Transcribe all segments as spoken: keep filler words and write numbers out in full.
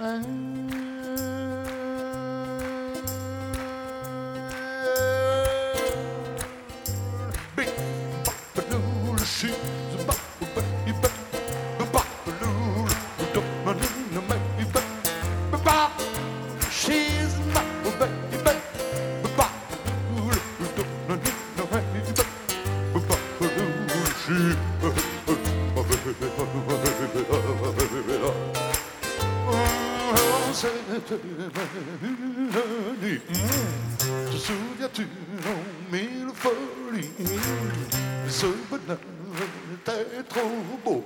Big Bopaloo, she's a bop, baby. Bopaloo, don't know no baby. Bop, she's a bop, baby. Bopaloo, don't know no baby. Bopaloo, she. Je souviens-tu en mille folies, ce bonheur était trop beau.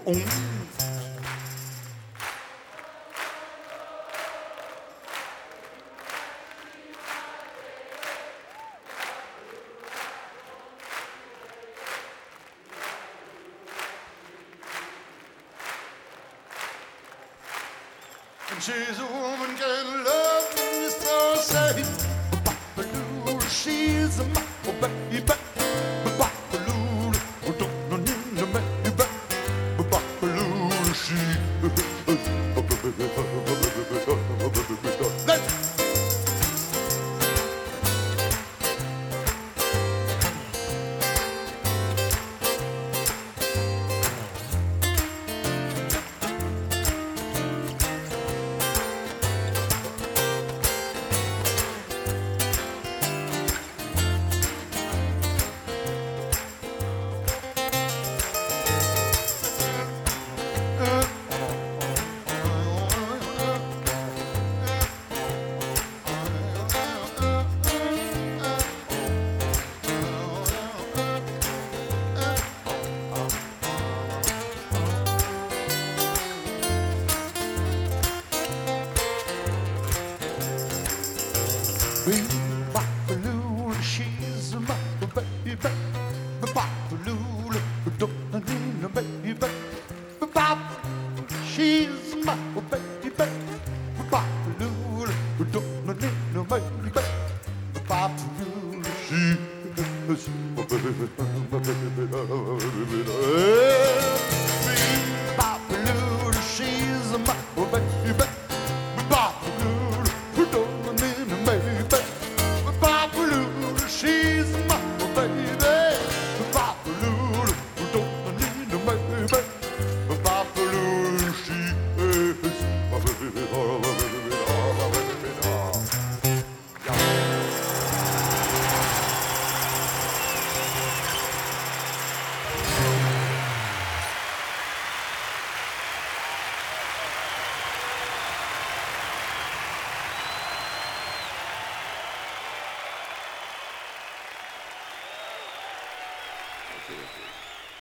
And she's a woman can love me so say Bopaloo, she's a my baby. Bopaloo, don't know no baby. Bopaloo, she. Let's. Bopaloo, she's my baby. Bopaloo, don't need no baby. Bop, she's my baby. Bopaloo, don't need no baby. Bopaloo, she is my baby. Bopaloo, she's my baby. She's my baby. Bopaloo, don't need no baby. Bopaloo, she is my baby. Okay, okay.